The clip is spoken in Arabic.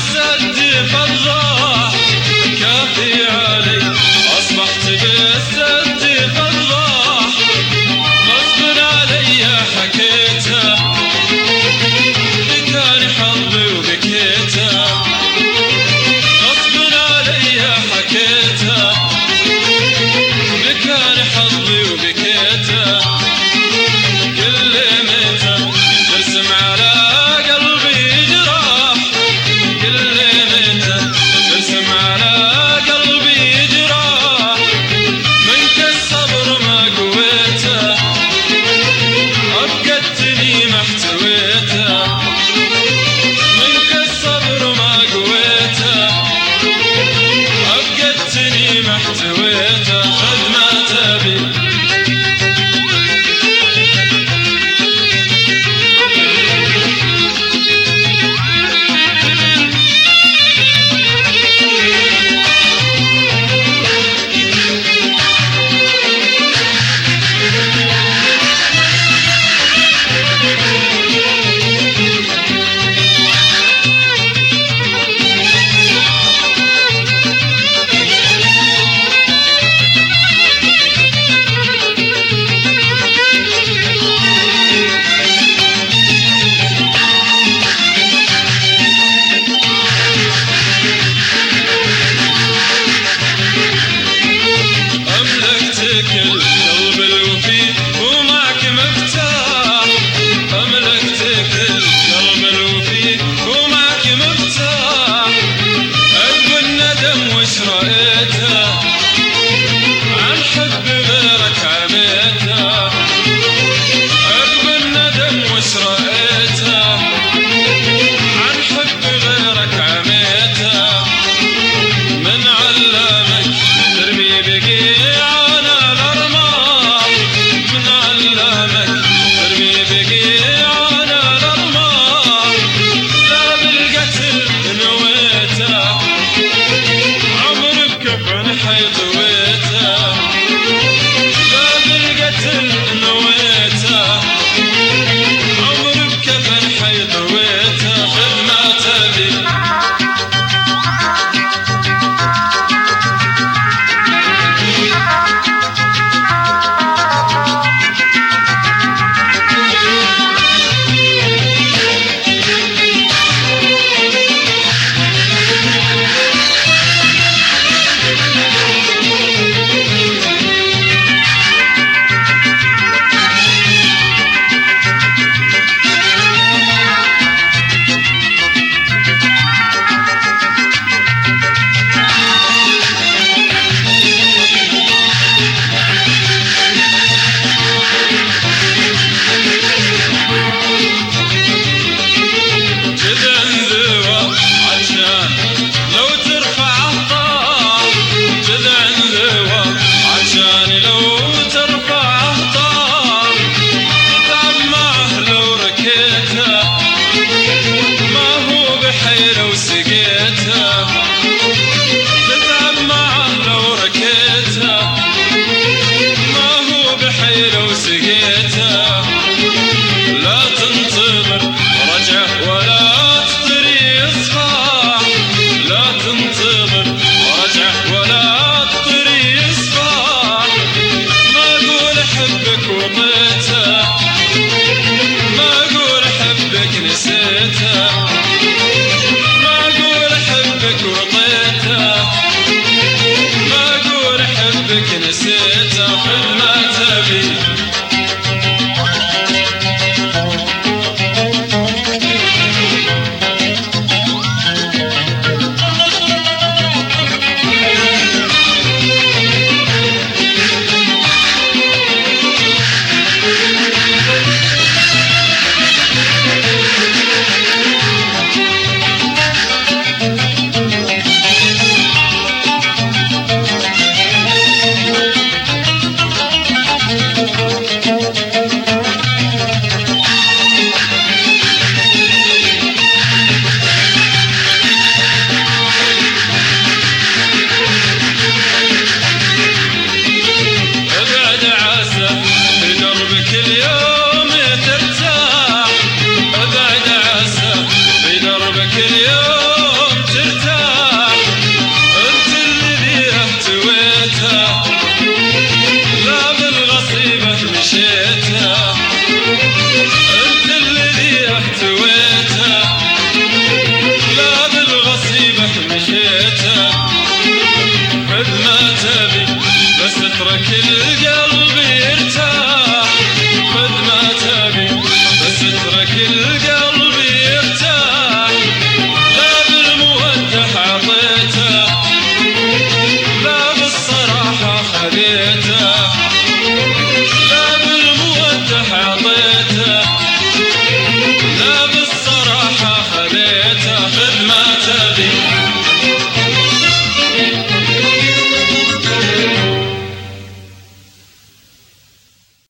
بالسد فضاح كافي علي أصبحت بالسد فضاح غصب علي حكيته بكان حظي وبكيته غصب علي حكيته بكان حظي وبكيته كل متى ترسم على قلبي جراح كل متى ترسم على قلبي جراح منك الصبر ما قويته أبقتني ما احتويته منك الصبر ما قويته أبقتني ما احتويته خذ ما تبي القلب الوفي ومعك مفتاح أملكتك القلب الوفي ومعك مفتاح عقب الندم وش رأيته عن حب غيرك عميته عقب الندم وش رأيته عن حب غيرك عميته من علمك ترمي بقيع لا تنتظر رجعه ولا تطري إصباح لا تنتظر رجعه ولا تطري إصباح ما أقول أحبك وطيته ما أقول أحبك نسيته ما أقول أحبك وطيته ما أقول أحبك نسيته خذ ما تبي كل قلب